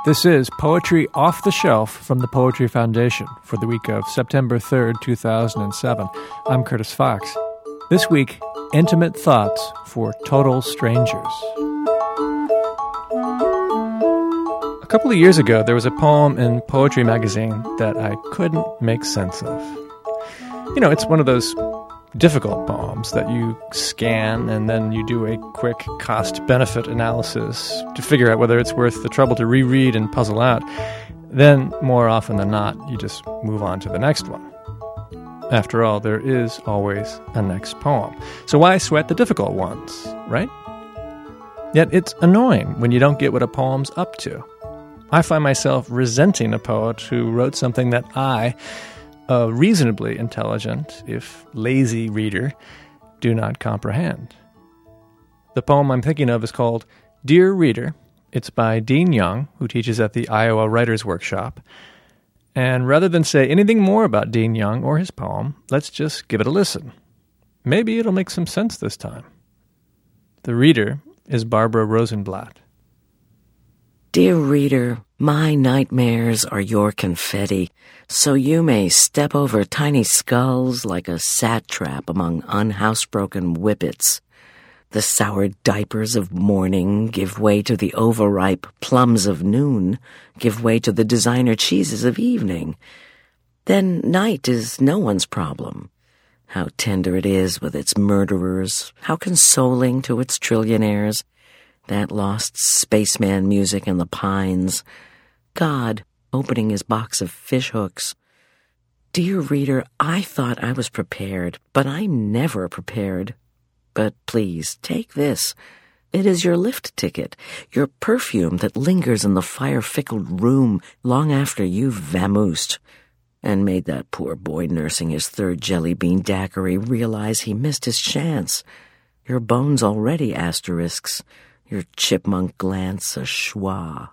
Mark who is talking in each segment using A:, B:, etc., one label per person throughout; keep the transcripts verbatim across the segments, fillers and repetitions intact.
A: This is Poetry Off the Shelf from the Poetry Foundation for the week of September third, two thousand seven. I'm Curtis Fox. This week, Intimate Thoughts for Total Strangers. A couple of years ago, there was a poem in Poetry magazine that I couldn't make sense of. You know, it's one of those difficult poems that you scan and then you do a quick cost-benefit analysis to figure out whether it's worth the trouble to reread and puzzle out. Then, more often than not, you just move on to the next one. After all, there is always a next poem. So why sweat the difficult ones, right? Yet it's annoying when you don't get what a poem's up to. I find myself resenting a poet who wrote something that I, a reasonably intelligent, if lazy reader, do not comprehend. The poem I'm thinking of is called Dear Reader. It's by Dean Young, who teaches at the Iowa Writers Workshop. And rather than say anything more about Dean Young or his poem, let's just give it a listen. Maybe it'll make some sense this time. The reader is Barbara Rosenblatt.
B: Dear reader, my nightmares are your confetti, so you may step over tiny skulls like a satrap among unhousebroken whippets. The sour diapers of morning give way to the overripe plums of noon, give way to the designer cheeses of evening. Then night is no one's problem. How tender it is with its murderers, how consoling to its trillionaires. That lost spaceman music in the pines. God opening his box of fishhooks. Dear reader, I thought I was prepared, but I'm never prepared. But please, take this. It is your lift ticket, your perfume that lingers in the fire-fickled room long after you've vamoosed, and made that poor boy nursing his third jelly bean daiquiri realize he missed his chance. Your bones already asterisks, your chipmunk glance a schwa.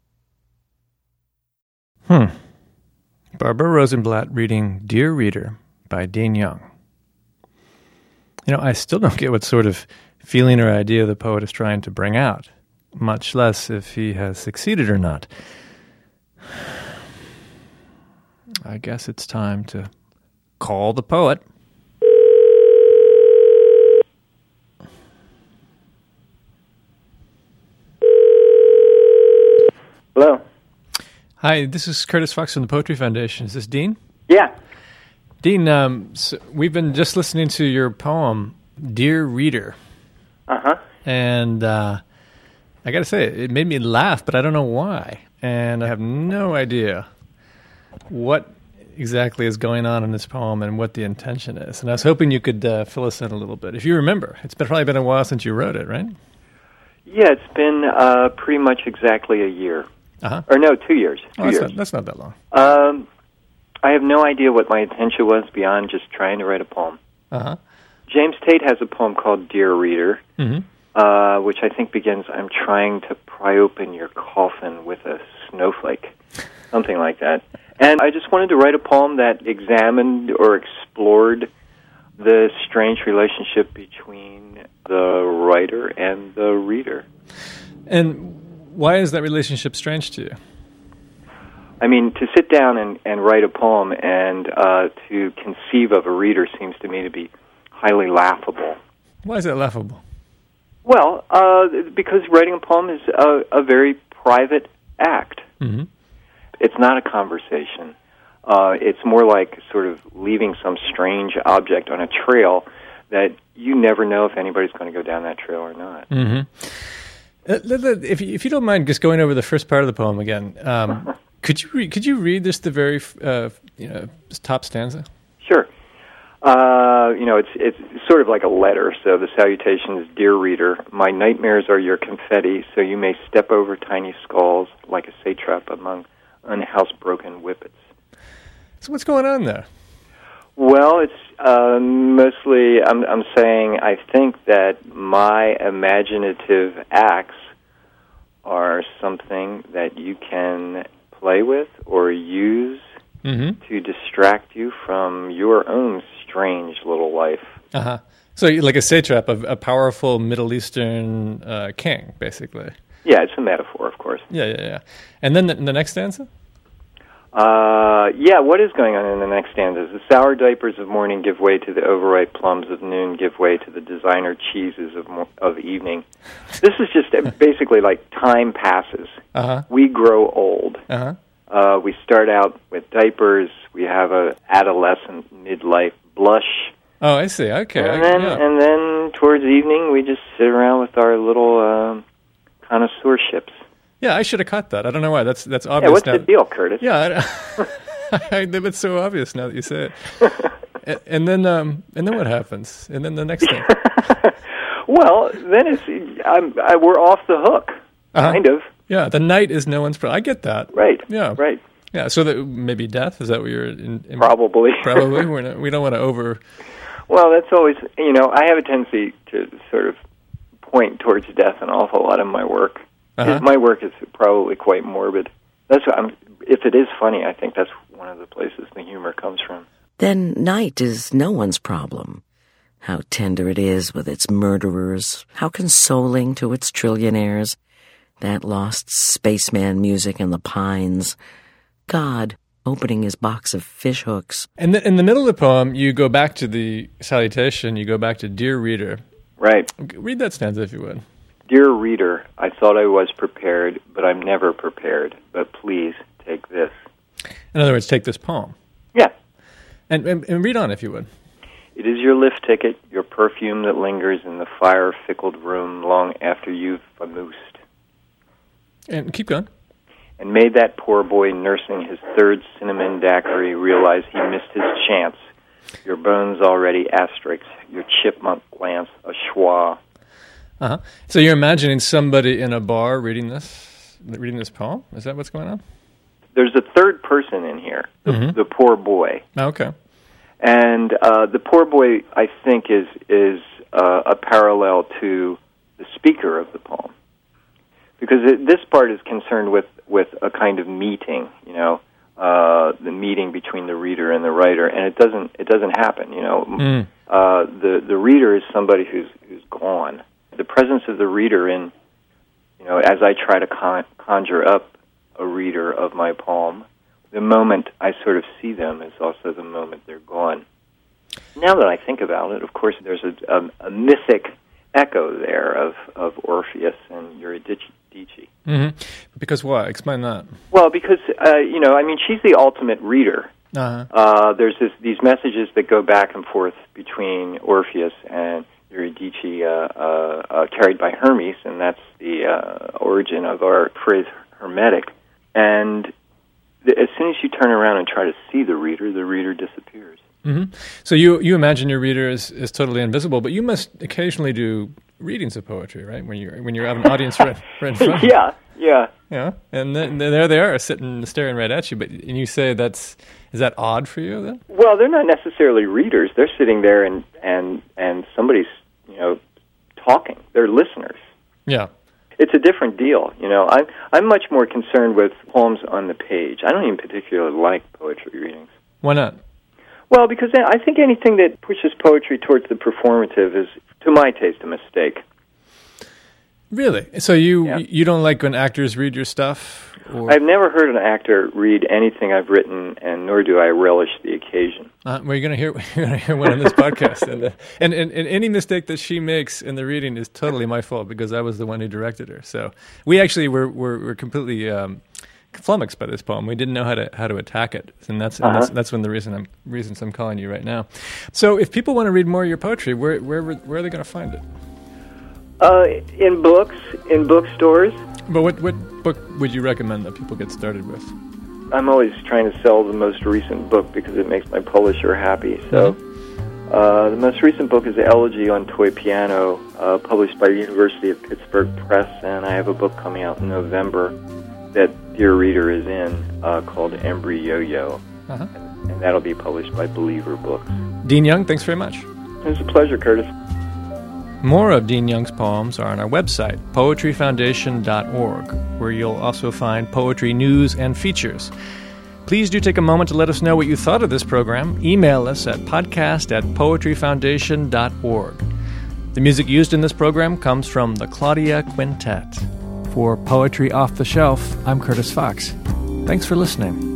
A: Hmm. Barbara Rosenblatt reading Dear Reader by Dean Young. You know, I still don't get what sort of feeling or idea the poet is trying to bring out, much less if he has succeeded or not. I guess it's time to call the poet.
C: Hello.
A: Hi, this is Curtis Fox from the Poetry Foundation. Is this Dean?
C: Yeah.
A: Dean, um, so we've been just listening to your poem, Dear Reader.
C: Uh-huh.
A: And uh, I got to say, it made me laugh, but I don't know why. And I have no idea what exactly is going on in this poem and what the intention is. And I was hoping you could uh, fill us in a little bit. If you remember, it's been, probably been a while since you wrote it, right?
C: Yeah, it's been uh, pretty much exactly a year.
A: Uh-huh.
C: Or no, two years. Two
A: oh, that's,
C: years.
A: Not, that's not that long.
C: Um, I have no idea what my intention was beyond just trying to write a poem.
A: Uh-huh.
C: James Tate has a poem called Dear Reader,
A: mm-hmm.
C: uh, which I think begins, I'm trying to pry open your coffin with a snowflake, something like that. And I just wanted to write a poem that examined or explored the strange relationship between the writer and the reader.
A: And why is that relationship strange to you?
C: I mean, to sit down and, and write a poem and uh, to conceive of a reader seems to me to be highly laughable.
A: Why is that laughable?
C: Well, uh, because writing a poem is a, a very private act.
A: Mm-hmm.
C: It's not a conversation. Uh, it's more like sort of leaving some strange object on a trail that you never know if anybody's going to go down that trail or not.
A: Mm-hmm. Uh, if, you, if you don't mind just going over the first part of the poem again, um, could you re- could you read just the very uh, you know, top stanza?
C: Sure. Uh, you know, it's it's sort of like a letter. So the salutation is, Dear Reader, my nightmares are your confetti, so you may step over tiny skulls like a satrap among unhousebroken whippets.
A: So what's going on there?
C: Well, it's uh, mostly, I'm, I'm saying, I think that my imaginative acts are something that you can play with or use mm-hmm. to distract you from your own strange little life.
A: Uh-huh. So like a satrap, a, a powerful Middle Eastern uh, king, basically.
C: Yeah, it's a metaphor, of course.
A: Yeah, yeah, yeah. And then the, the next stanza?
C: Uh, yeah, what is going on in the next stanza? The sour diapers of morning give way to the overripe plums of noon, give way to the designer cheeses of mo- of evening. This is just basically like time passes.
A: Uh-huh.
C: We grow old.
A: Uh-huh.
C: Uh, we start out with diapers. We have a adolescent midlife blush.
A: Oh, I see. Okay.
C: And
A: I,
C: then,
A: yeah.
C: and then towards evening, we just sit around with our little uh, connoisseurships.
A: Yeah, I should have caught that. I don't know why. That's that's
C: Yeah,
A: obvious
C: what's
A: now.
C: the deal, Curtis?
A: Yeah, I, I, it's so obvious now that you say it. and, and then, um, and then what happens? And then the next thing.
C: Well, then it's I'm, I, we're off the hook,
A: Uh-huh.
C: kind of.
A: Yeah, the night is no one's problem. I get that.
C: Right.
A: Yeah.
C: Right.
A: Yeah. So that maybe death, is that what you're in? in
C: Probably.
A: Probably. We're not, we don't want to over.
C: Well, that's always, you know, I have a tendency to sort of point towards death an awful lot in my work.
A: Uh-huh.
C: My work is probably quite morbid. That's what I'm. If it is funny, I think that's one of the places the humor comes from.
B: Then night is no one's problem. How tender it is with its murderers, how consoling to its trillionaires, that lost spaceman music in the pines, God opening his box of fish hooks.
A: And in the middle of the poem, you go back to the salutation, you go back to Dear Reader.
C: Right.
A: Read that stanza if you would.
C: Dear reader, I thought I was prepared, but I'm never prepared. But please take this.
A: In other words, take this poem.
C: Yeah.
A: And, and, and read on if you would.
C: It is your lift ticket, your perfume that lingers in the fire-fickled room long after you've vamoosed.
A: And keep going.
C: And made that poor boy nursing his third cinnamon daiquiri realize he missed his chance. Your bones already asterisks, your chipmunk glance a schwa.
A: Uh-huh. So you're imagining somebody in a bar reading this, reading this poem? Is that what's going on?
C: There's a third person in here, the,
A: Mm-hmm.
C: the poor boy.
A: Okay.
C: And uh, the poor boy, I think, is is uh, a parallel to the speaker of the poem, because it, this part is concerned with, with a kind of meeting, you know, uh, the meeting between the reader and the writer, and it doesn't it doesn't happen, you know.
A: Mm.
C: Uh, the the reader is somebody who's who's gone. The presence of the reader in, you know, as I try to con- conjure up a reader of my poem, the moment I sort of see them is also the moment they're gone. Now that I think about it, of course, there's a, a, a mythic echo there of, of Orpheus and Eurydice.
A: Mm-hmm. Because why? Explain that.
C: Well, because, uh, you know, I mean, she's the ultimate reader.
A: Uh-huh.
C: Uh, there's this, these messages that go back and forth between Orpheus and Eurydice, uh, uh, uh, carried by Hermes, and that's the uh, origin of our phrase hermetic. And th- as soon as you turn around and try to see the reader, the reader disappears.
A: Mm-hmm. So you you imagine your reader is, is totally invisible, but you must occasionally do readings of poetry, right? When you when you have an audience right, right in front of you.
C: Yeah, yeah.
A: Yeah, and then there they are sitting staring right at you. But and you say that's is that odd for you then?
C: Well, they're not necessarily readers. They're sitting there and and and somebody's you know talking. They're listeners.
A: Yeah.
C: It's a different deal, you know. I'm I'm much more concerned with poems on the page. I don't even particularly like poetry readings.
A: Why not?
C: Well, because I think anything that pushes poetry towards the performative is, to my taste, a mistake.
A: Really? So you
C: Yeah.
A: you don't like when actors read your stuff? Or?
C: I've never heard an actor read anything I've written, and nor do I relish the occasion.
A: Uh, well, you're going to hear you're going to hear one on this podcast, and, uh, and and and any mistake that she makes in the reading is totally my fault because I was the one who directed her. So we actually were were, were completely um, flummoxed by this poem. We didn't know how to how to attack it, and that's and
C: Uh-huh.
A: that's that's when the reason I'm reasons I'm calling you right now. So if people want to read more of your poetry, where where where are they going to find it?
C: Uh, in books, in bookstores.
A: But what what book would you recommend that people get started with?
C: I'm always trying to sell the most recent book because it makes my publisher happy. So
A: Mm-hmm.
C: uh, the most recent book is Elegy on Toy Piano, uh, published by the University of Pittsburgh Press, and I have a book coming out in November that Dear Reader is in uh, called Embryo-Yo,
A: Uh-huh.
C: and, and that'll be published by Believer Books.
A: Dean Young, thanks very much.
C: It was a pleasure, Curtis.
A: More of Dean Young's poems are on our website, poetry foundation dot org, where you'll also find poetry news and features. Please do take a moment to let us know what you thought of this program. Email us at podcast at poetry foundation dot org. The music used in this program comes from the Claudia Quintet. For Poetry Off the Shelf, I'm Curtis Fox. Thanks for listening.